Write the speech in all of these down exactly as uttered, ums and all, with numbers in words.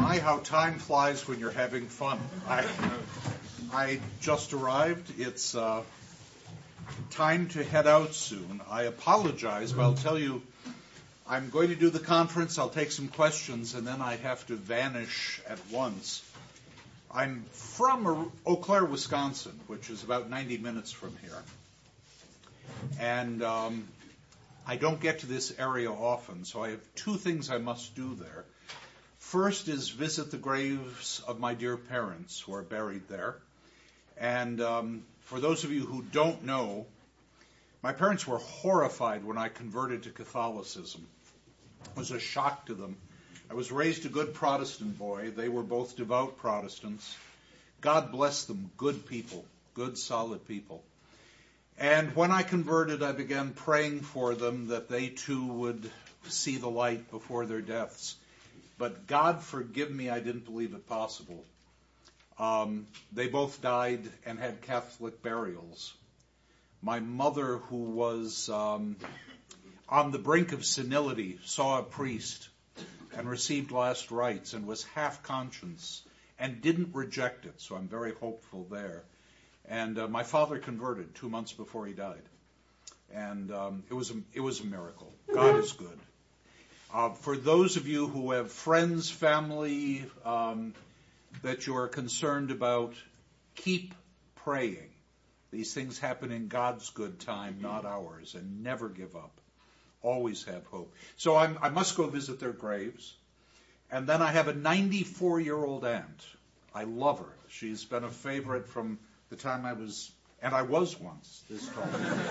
My, how time flies when you're having fun. I, I just arrived. It's uh, time to head out soon. I apologize, but I'll tell you, I'm going to do the conference. I'll take some questions, and then I have to vanish at once. I'm from Eau Claire, Wisconsin, which is about ninety minutes from here. And um, I don't get to this area often, so I have two things I must do there. First is visit the graves of my dear parents who are buried there. And um, for those of you who don't know, my parents were horrified when I converted to Catholicism. It was a shock to them. I was raised a good Protestant boy. They were both devout Protestants. God bless them, good people, good, solid people. And when I converted, I began praying for them that they too would see the light before their deaths. But God forgive me, I didn't believe it possible. Um, they both died and had Catholic burials. My mother, who was um, on the brink of senility, saw a priest and received last rites and was half conscious and didn't reject it, so I'm very hopeful there. And uh, my father converted two months before he died. And um, it was a, it was a miracle. God is good. Uh, for those of you who have friends, family um, that you are concerned about, keep praying. These things happen in God's good time, not ours, and never give up. Always have hope. So I'm, I must go visit their graves. And then I have a ninety-four-year-old aunt. I love her. She's been a favorite from the time I was, and I was once this tall.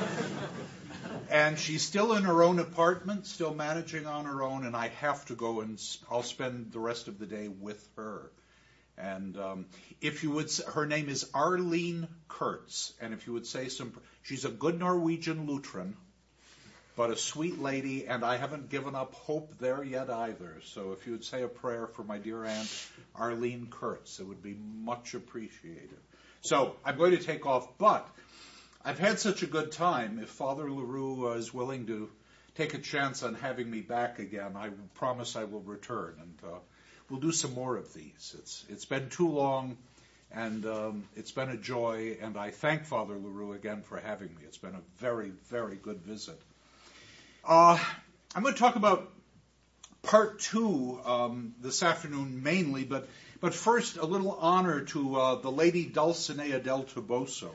And she's still in her own apartment, still managing on her own, and I have to go and I'll spend the rest of the day with her. And um, if you would, her name is Arlene Kurtz, and if you would say some, she's a good Norwegian Lutheran, but a sweet lady, and I haven't given up hope there yet either. So if you would say a prayer for my dear aunt, Arlene Kurtz, it would be much appreciated. So I'm going to take off, but I've had such a good time. If Father LaRue is willing to take a chance on having me back again, I promise I will return, and uh, we'll do some more of these. It's It's been too long, and um, it's been a joy, and I thank Father LaRue again for having me. It's been a very, very good visit. Uh, I'm going to talk about part two um, this afternoon mainly, but but first a little honor to uh, the Lady Dulcinea del Toboso.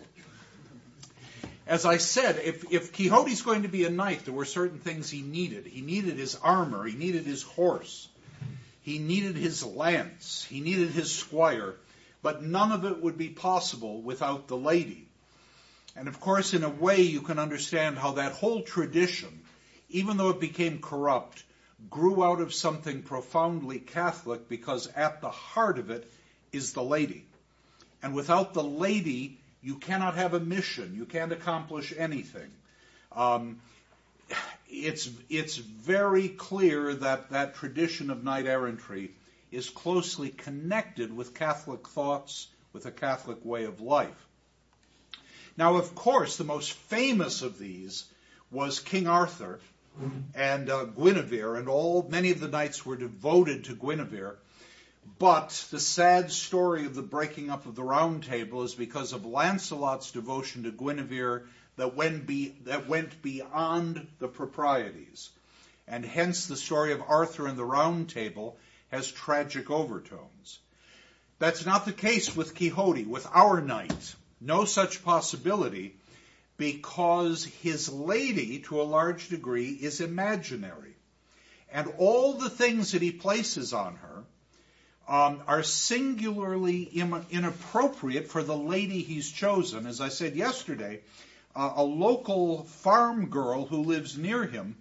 As I said, if, if Quixote's going to be a knight, there were certain things he needed. He needed his armor, he needed his horse, he needed his lance, he needed his squire, but none of it would be possible without the lady. And of course, in a way, you can understand how that whole tradition, even though it became corrupt, grew out of something profoundly Catholic, because at the heart of it is the lady. And without the lady, you cannot have a mission. You can't accomplish anything. Um, it's, it's very clear that that tradition of knight-errantry is closely connected with Catholic thoughts, with a Catholic way of life. Now, of course, the most famous of these was King Arthur and uh, Guinevere, and all many of the knights were devoted to Guinevere. But the sad story of the breaking up of the Round Table is because of Lancelot's devotion to Guinevere that went, be, that went beyond the proprieties. And hence the story of Arthur and the Round Table has tragic overtones. That's not the case with Quixote, with our knight. No such possibility, because his lady, to a large degree, is imaginary. And all the things that he places on her um, are singularly Im- inappropriate for the lady he's chosen. As I said yesterday, uh, a local farm girl who lives near him,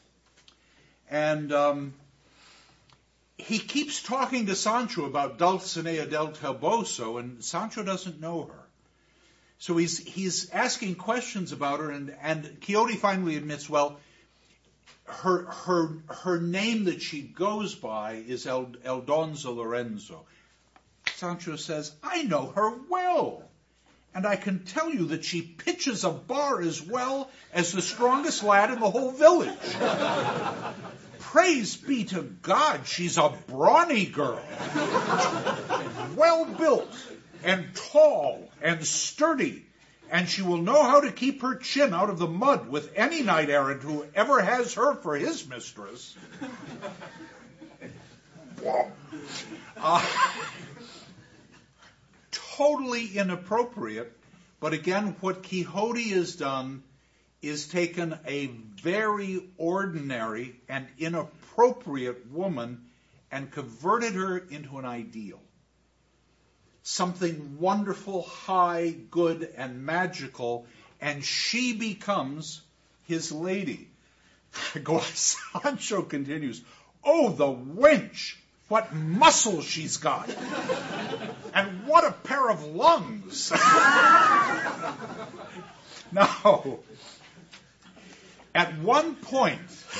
and um, he keeps talking to Sancho about Dulcinea del Toboso, and Sancho doesn't know her. So he's he's asking questions about her, and, and Quixote finally admits, well, her her her name that she goes by is El, Eldonza Lorenzo. Sancho says, I know her well, and I can tell you that she pitches a bar as well as the strongest lad in the whole village. praise be to God, she's a brawny girl, well built and tall and sturdy, and she will know how to keep her chin out of the mud with any knight-errant who ever has her for his mistress. uh, totally inappropriate, but again, what Quixote has done is taken a very ordinary and inappropriate woman and converted her into an ideal. Something wonderful, high, good, and magical, and she becomes his lady. Sancho continues, "Oh, the wench! What muscle she's got! And what a pair of lungs!" Now, at one point,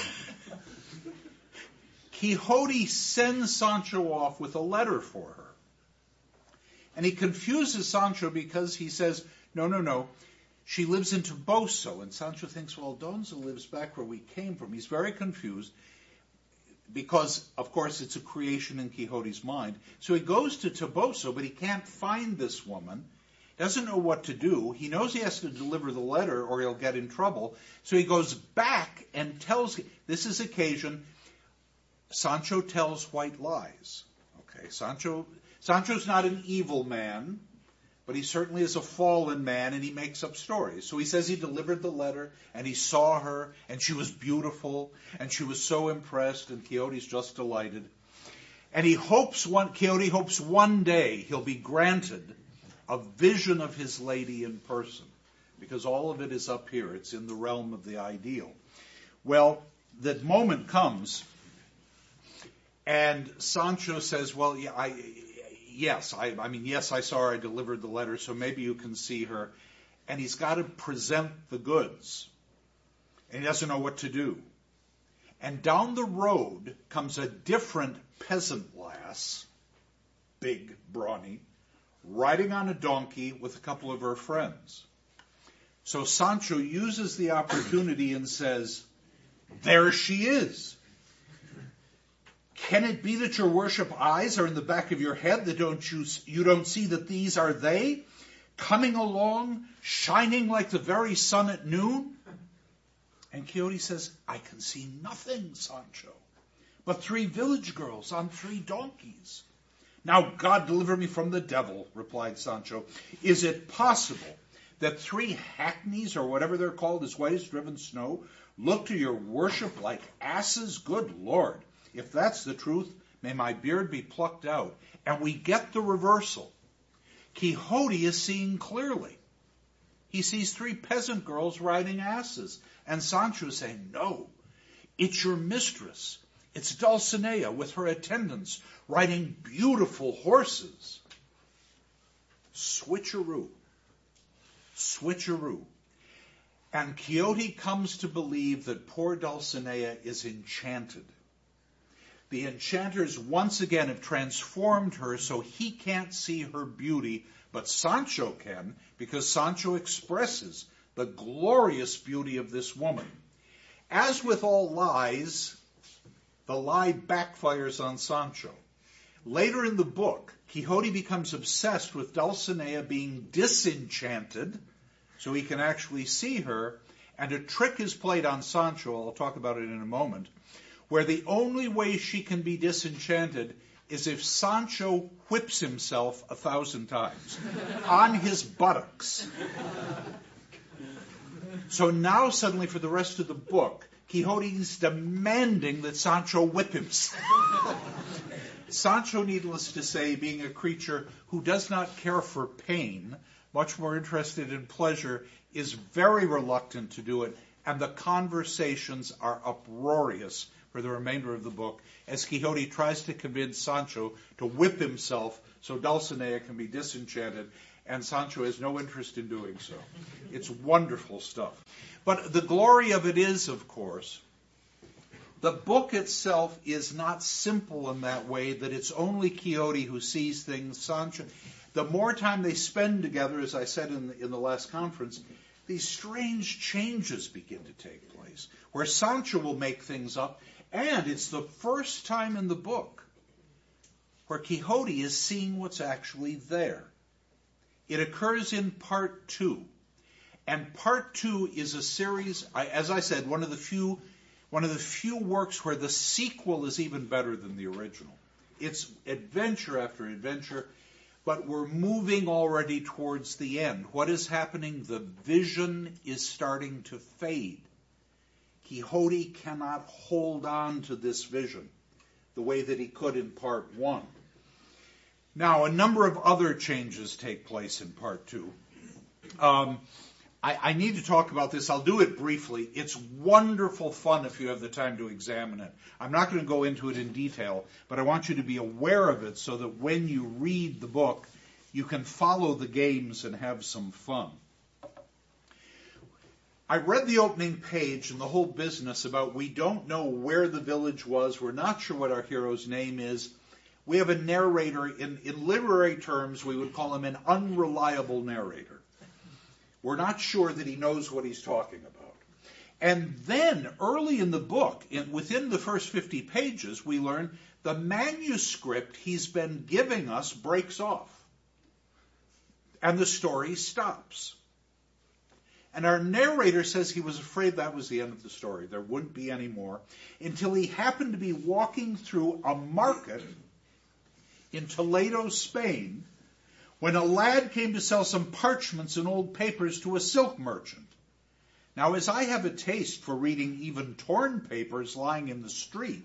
Quixote sends Sancho off with a letter for her. And he confuses Sancho because he says, no, no, no, she lives in Toboso. And Sancho thinks, well, Aldonza lives back where we came from. He's very confused because, of course, it's a creation in Quixote's mind. So he goes to Toboso, but he can't find this woman. Doesn't know what to do. He knows he has to deliver the letter or he'll get in trouble. So he goes back and tells, this is occasion, Sancho tells white lies. Okay, Sancho... Sancho's not an evil man, but he certainly is a fallen man, and he makes up stories. So he says he delivered the letter, and he saw her, and she was beautiful, and she was so impressed, and Quixote's just delighted. And he hopes one, Quixote hopes one day he'll be granted a vision of his lady in person, because all of it is up here. It's in the realm of the ideal. Well, the moment comes, and Sancho says, well, yeah, I... Yes, I, I mean, yes, I saw her, I delivered the letter, so maybe you can see her. And he's got to present the goods. And he doesn't know what to do. And down the road comes a different peasant lass, big, brawny, riding on a donkey with a couple of her friends. So Sancho uses the opportunity and says, there she is. Can it be that your worship eyes are in the back of your head, that don't you, you don't see that these are they, coming along, shining like the very sun at noon? And Quixote says, I can see nothing, Sancho, but three village girls on three donkeys. Now God deliver me from the devil, replied Sancho. Is it possible that three hackneys, or whatever they're called, as white as driven snow, look to your worship like asses? Good Lord. If that's the truth, may my beard be plucked out. And we get the reversal. Quixote is seeing clearly. He sees three peasant girls riding asses. And Sancho is saying, no, it's your mistress. It's Dulcinea with her attendants riding beautiful horses. Switcheroo. Switcheroo. And Quixote comes to believe that poor Dulcinea is enchanted. The enchanters once again have transformed her so he can't see her beauty, but Sancho can, because Sancho expresses the glorious beauty of this woman. As with all lies, the lie backfires on Sancho. Later in the book, Quixote becomes obsessed with Dulcinea being disenchanted, so he can actually see her, and a trick is played on Sancho, I'll talk about it in a moment, where the only way she can be disenchanted is if Sancho whips himself a thousand times on his buttocks. So now suddenly for the rest of the book, Quixote is demanding that Sancho whip himself. Sancho, needless to say, being a creature who does not care for pain, much more interested in pleasure, is very reluctant to do it, and the conversations are uproarious for the remainder of the book, as Quixote tries to convince Sancho to whip himself so Dulcinea can be disenchanted, and Sancho has no interest in doing so. It's wonderful stuff. But the glory of it is, of course, the book itself is not simple in that way, that it's only Quixote who sees things. Sancho, the more time they spend together, as I said in the, in the last conference, these strange changes begin to take place, where Sancho will make things up, And it's the first time in the book where Quixote is seeing what's actually there. It occurs in part two. And part two is a series, as I said, one of the few one of the few works where the sequel is even better than the original. It's adventure after adventure, but we're moving already towards the end. What is happening? The vision is starting to fade. Quixote cannot hold on to this vision the way that he could in part one. Now, a number of other changes take place in part two. Um, I, I need to talk about this. I'll do it briefly. It's wonderful fun if you have the time to examine it. I'm not going to go into it in detail, but I want you to be aware of it so that when you read the book, you can follow the games and have some fun. I read the opening page and the whole business about we don't know where the village was. We're not sure what our hero's name is. We have a narrator. In, in literary terms, we would call him an unreliable narrator. We're not sure that he knows what he's talking about. And then, early in the book, in, within the first fifty pages, we learn the manuscript he's been giving us breaks off. And the story stops. And our narrator says he was afraid that was the end of the story. There wouldn't be any more. Until he happened to be walking through a market in Toledo, Spain, when a lad came to sell some parchments and old papers to a silk merchant. Now, as I have a taste for reading even torn papers lying in the street,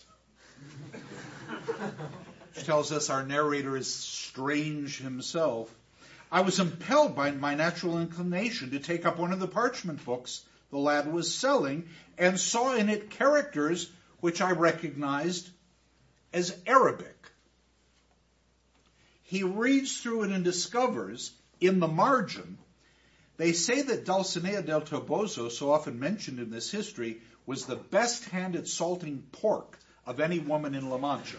which tells us our narrator is strange himself, I was impelled by my natural inclination to take up one of the parchment books the lad was selling and saw in it characters which I recognized as Arabic. He reads through it and discovers, in the margin, they say that Dulcinea del Toboso, so often mentioned in this history, was the best hand at salting pork of any woman in La Mancha.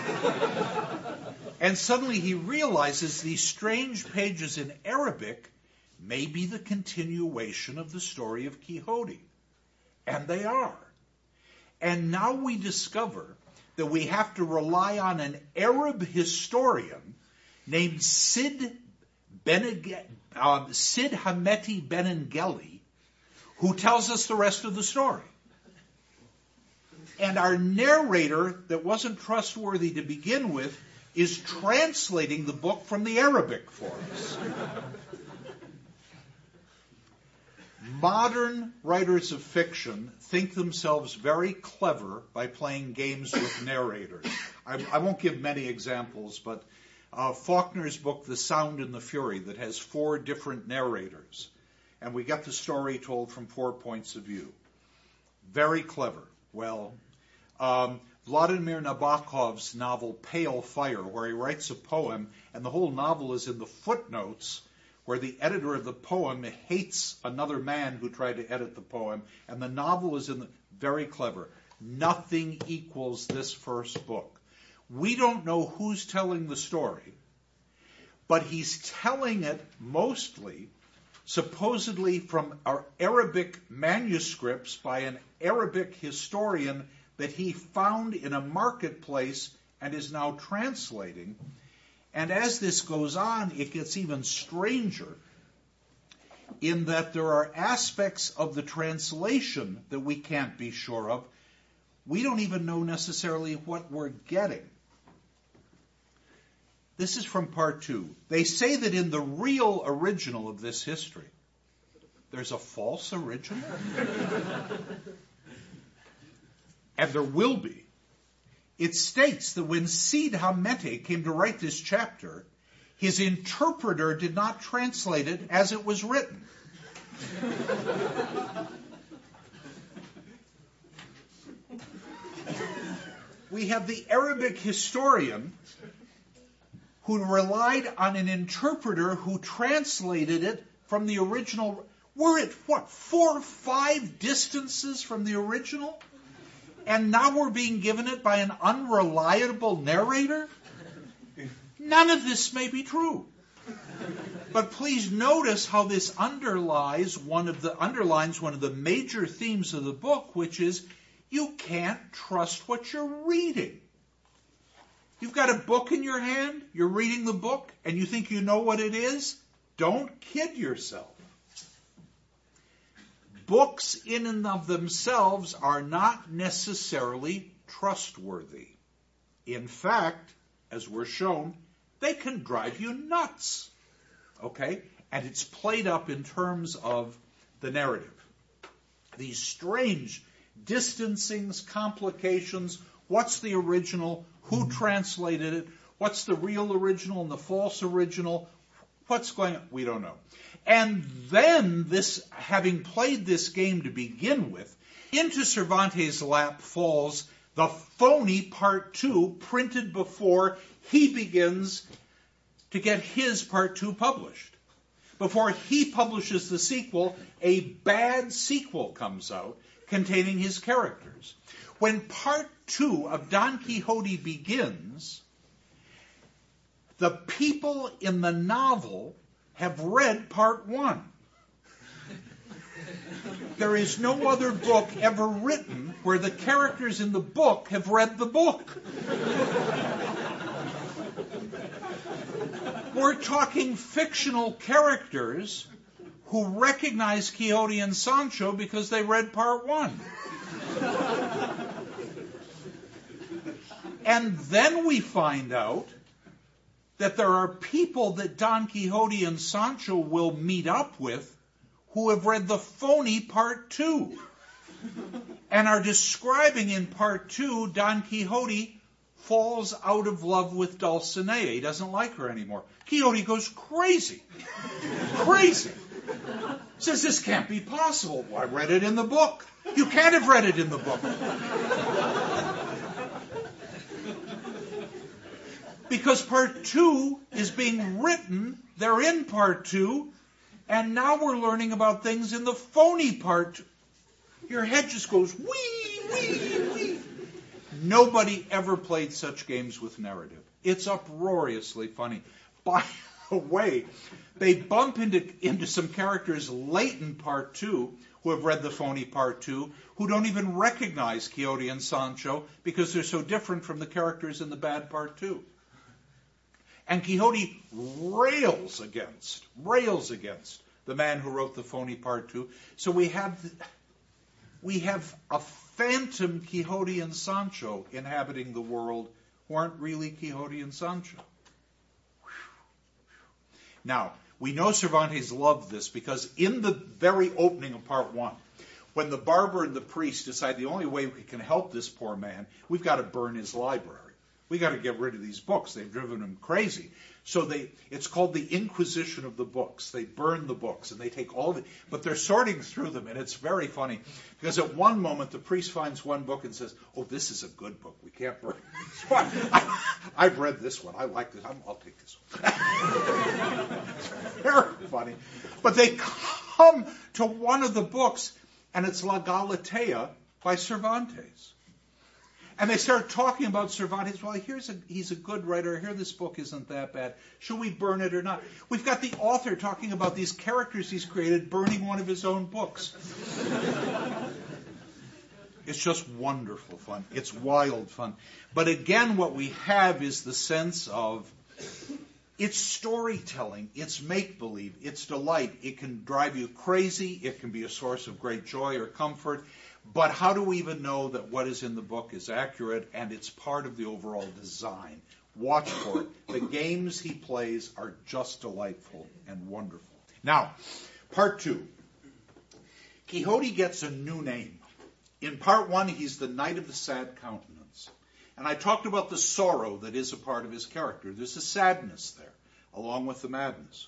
And suddenly he realizes these strange pages in Arabic may be the continuation of the story of Quixote. And they are. And now we discover that we have to rely on an Arab historian named Sid, Beneg- um, Sid Hameti Benengeli, who tells us the rest of the story. And our narrator, that wasn't trustworthy to begin with, is translating the book from the Arabic for us. Modern writers of fiction think themselves very clever by playing games with narrators. I, I won't give many examples, but uh, Faulkner's book, The Sound and the Fury, that has four different narrators. And we get the story told from four points of view. Very clever. Well, um, Vladimir Nabokov's novel Pale Fire, where he writes a poem, and the whole novel is in the footnotes, where the editor of the poem hates another man who tried to edit the poem, and the novel is in the, very clever. Nothing equals this first book. We don't know who's telling the story, but he's telling it mostly, supposedly from our Arabic manuscripts by an Arabic historian that he found in a marketplace and is now translating. And as this goes on, it gets even stranger in that there are aspects of the translation that we can't be sure of. We don't even know necessarily what we're getting. This is from part two. They say that in the real original of this history, there's a false original? And there will be. It states that when Cid Hamete came to write this chapter, his interpreter did not translate it as it was written. We have the Arabic historian who relied on an interpreter who translated it from the original. We're at, what, four or five distances from the original? And now we're being given it by an unreliable narrator? None of this may be true. But please notice how this underlies one of the underlines one of the major themes of the book, which is You can't trust what you're reading. You've got a book in your hand, you're reading the book, and you think you know what it is? Don't kid yourself. Books in and of themselves are not necessarily trustworthy. In fact, as we're shown, they can drive you nuts. Okay? And it's played up in terms of the narrative. These strange distancings, complications, what's the original, who translated it, what's the real original and the false original, what's going on, we don't know. And then this, having played this game to begin with, into Cervantes' lap falls the phony part two printed before he begins to get his part two published. Before he publishes the sequel, a bad sequel comes out containing his characters. When part two of Don Quixote begins, the people in the novel have read part one. There is no other book ever written where the characters in the book have read the book. We're talking fictional characters who recognize Quixote and Sancho because they read part one. And then we find out that there are people that Don Quixote and Sancho will meet up with who have read the phony part two and are describing in part two Don Quixote falls out of love with Dulcinea. He doesn't like her anymore. Quixote goes crazy. Crazy. Says, this can't be possible. Well, I read it in the book. You can't have read it in the book. Because part two is being written, they're in part two, and now we're learning about things in the phony part. Your head just goes, wee, wee, wee. Nobody ever played such games with narrative. It's uproariously funny. By the way, they bump into, into some characters late in part two who have read the phony part two, who don't even recognize Quixote and Sancho because they're so different from the characters in the bad part two. And Quixote rails against, rails against the man who wrote the phony part two. So we have, we have a phantom Quixote and Sancho inhabiting the world who aren't really Quixote and Sancho. Now, we know Cervantes loved this because in the very opening of part one, when the barber and the priest decide the only way we can help this poor man, we've got to burn his library. We've got to get rid of these books. They've driven him crazy. So they, it's called the Inquisition of the books. They burn the books and they take all of it, but they're sorting through them, and it's very funny because at one moment the priest finds one book and says, "Oh, this is a good book. We can't burn this one. I, I've read this one. I like this. I'm, I'll take this one." It's very funny. But they come to one of the books, and it's La Galatea by Cervantes. And they start talking about Cervantes. Well, here's a, he's a good writer. Here, this book isn't that bad. Should we burn it or not? We've got the author talking about these characters he's created burning one of his own books. It's just wonderful fun. It's wild fun. But again, what we have is the sense of it's storytelling. It's make-believe. It's delight. It can drive you crazy. It can be a source of great joy or comfort. But how do we even know that what is in the book is accurate and it's part of the overall design? Watch for it. The games he plays are just delightful and wonderful. Now, part two. Quixote gets a new name. In part one, he's the Knight of the Sad Countenance. And I talked about the sorrow that is a part of his character. There's a sadness there, along with the madness.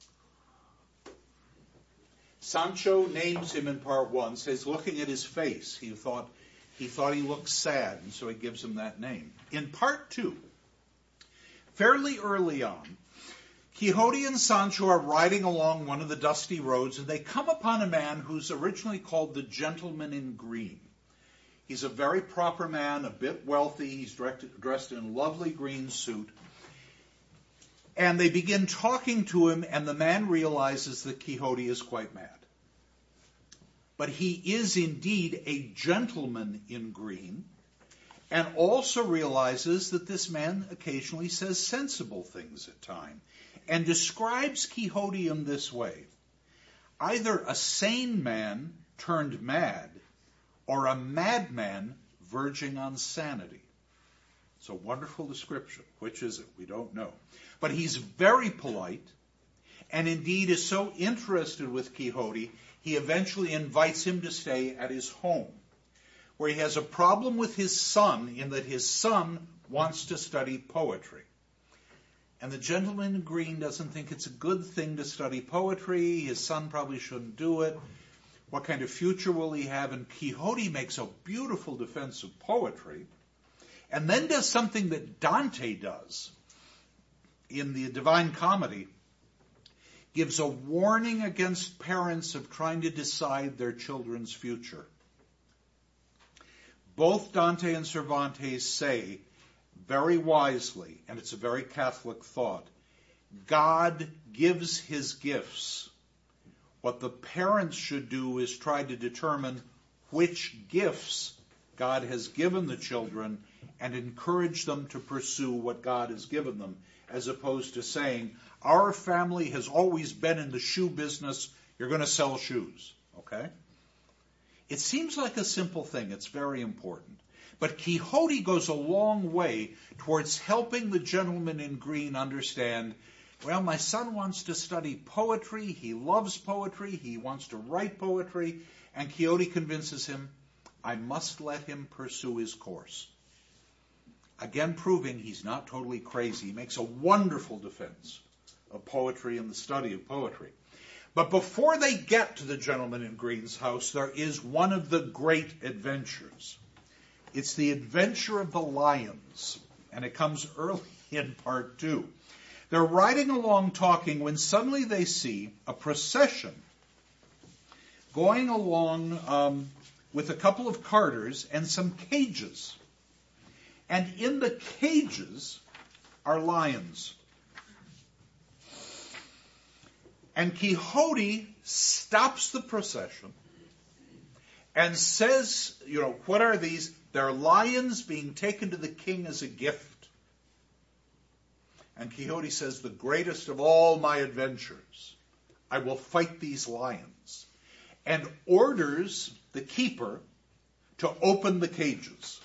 Sancho names him in part one, says looking at his face, he thought he thought he looked sad, and so he gives him that name. In part two, fairly early on, Quixote and Sancho are riding along one of the dusty roads, and they come upon a man who's originally called the Gentleman in Green. He's a very proper man, a bit wealthy. He's dressed in a lovely green suit. And they begin talking to him, and the man realizes that Quixote is quite mad. but he is indeed a gentleman in green, and also realizes that this man occasionally says sensible things at times, and describes Quixote in this way: either a sane man turned mad, or a madman verging on sanity. It's a wonderful description. Which is it? We don't know. But he's very polite, and indeed is so interested with Quixote, he eventually invites him to stay at his home, where he has a problem with his son in that his son wants to study poetry. And the gentleman in green doesn't think it's a good thing to study poetry. His son probably shouldn't do it. What kind of future will he have? And Quixote makes a beautiful defense of poetry, and then does something that Dante does in the Divine Comedy, gives a warning against parents of trying to decide their children's future. Both Dante and Cervantes say very wisely, and it's a very Catholic thought, God gives his gifts. What the parents should do is try to determine which gifts God has given the children and encourage them to pursue what God has given them, as opposed to saying, our family has always been in the shoe business, you're going to sell shoes. Okay? It seems like a simple thing. It's very important. But Quixote goes a long way towards helping the gentleman in green understand, well, my son wants to study poetry, he loves poetry, he wants to write poetry, and Quixote convinces him, I must let him pursue his course. Again, proving he's not totally crazy. He makes a wonderful defense of poetry and the study of poetry. But before they get to the gentleman in green's house, there is one of the great adventures. It's the adventure of the lions, and it comes early in part two. They're riding along talking when suddenly they see a procession going along um, with a couple of carters and some cages. And in the cages are lions. And Quixote stops the procession and says, you know, what are these? They're lions being taken to the king as a gift. And Quixote says, the greatest of all my adventures, I will fight these lions. And orders the keeper to open the cages.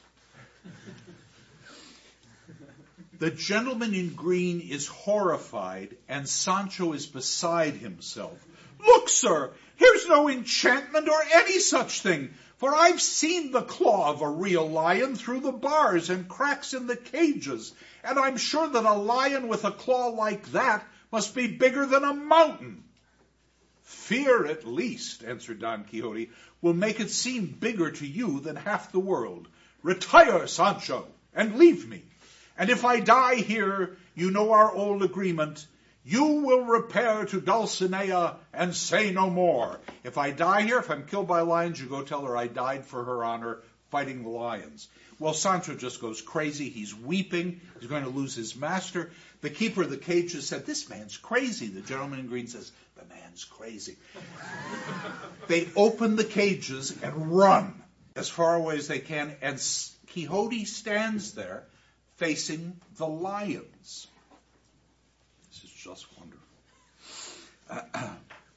The gentleman in green is horrified, and Sancho is beside himself. Look, sir, here's no enchantment or any such thing, for I've seen the claw of a real lion through the bars and cracks in the cages, and I'm sure that a lion with a claw like that must be bigger than a mountain. Fear, at least, answered Don Quixote, will make it seem bigger to you than half the world. Retire, Sancho, and leave me. And if I die here, you know our old agreement. You will repair to Dulcinea and say no more. If I die here, if I'm killed by lions, you go tell her I died for her honor fighting the lions. Well, Sancho just goes crazy. He's weeping. He's going to lose his master. The keeper of the cages said, this man's crazy. The gentleman in green says, the man's crazy. They open the cages and run as far away as they can, and Quixote stands there facing the lions. This is just wonderful. Uh,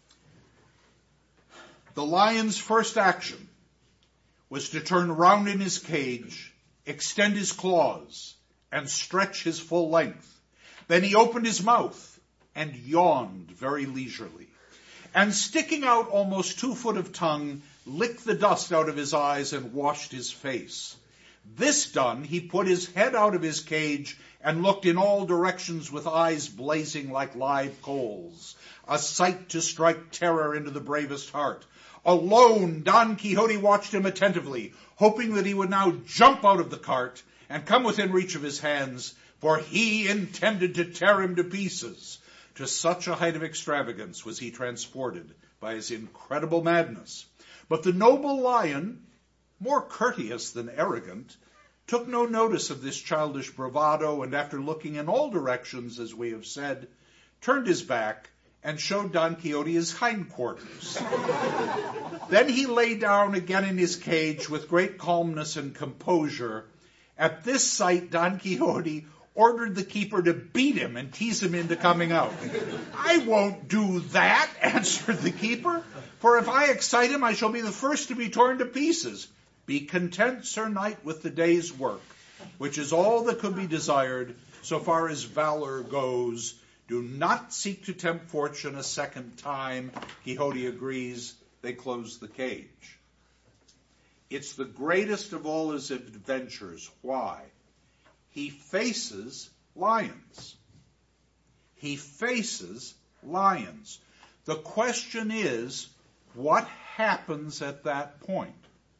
the lion's first action was to turn round in his cage, extend his claws, and stretch his full length. Then he opened his mouth and yawned very leisurely, and sticking out almost two foot of tongue, licked the dust out of his eyes and washed his face. This done, he put his head out of his cage and looked in all directions with eyes blazing like live coals, a sight to strike terror into the bravest heart. Alone, Don Quixote watched him attentively, hoping that he would now jump out of the cart and come within reach of his hands, for he intended to tear him to pieces. To such a height of extravagance was he transported by his incredible madness. But the noble lion, more courteous than arrogant, took no notice of this childish bravado, and after looking in all directions, as we have said, turned his back and showed Don Quixote his hindquarters. Then he lay down again in his cage with great calmness and composure. At this sight, Don Quixote ordered the keeper to beat him and tease him into coming out. "I won't do that," answered the keeper, "for if I excite him, I shall be the first to be torn to pieces. Be content, Sir Knight, with the day's work, which is all that could be desired so far as valor goes. Do not seek to tempt fortune a second time." Quixote agrees. They close the cage. It's the greatest of all his adventures. Why? He faces lions. He faces lions. The question is, what happens at that point?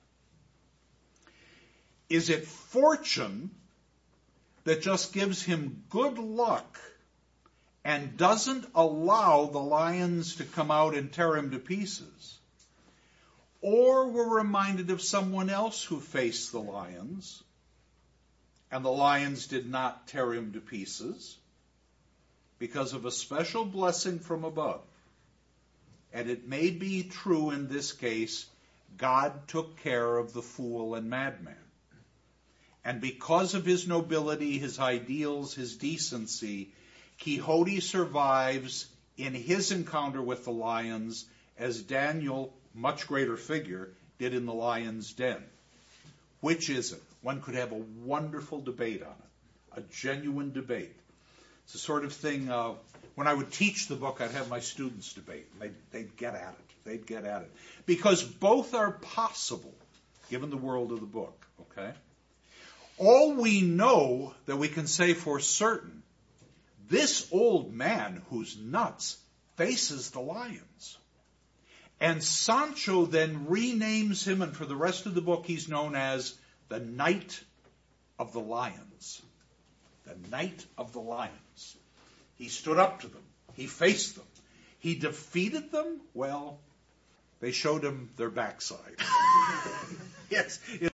Is it fortune that just gives him good luck and doesn't allow the lions to come out and tear him to pieces? Or we're reminded of someone else who faced the lions, and the lions did not tear him to pieces because of a special blessing from above. And it may be true in this case, God took care of the fool and madman. And because of his nobility, his ideals, his decency, Quixote survives in his encounter with the lions as Daniel, much greater figure, did in the lion's den. Which is it? One could have a wonderful debate on it, a genuine debate. It's the sort of thing, uh, when I would teach the book, I'd have my students debate. They'd, they'd get at it. They'd get at it. Because both are possible, given the world of the book, okay? All we know that we can say for certain, this old man who's nuts faces the lions. And Sancho then renames him, and for the rest of the book he's known as the Knight of the Lions. The Knight of the Lions. He stood up to them. He faced them. He defeated them. Well, they showed him their backside. Yes.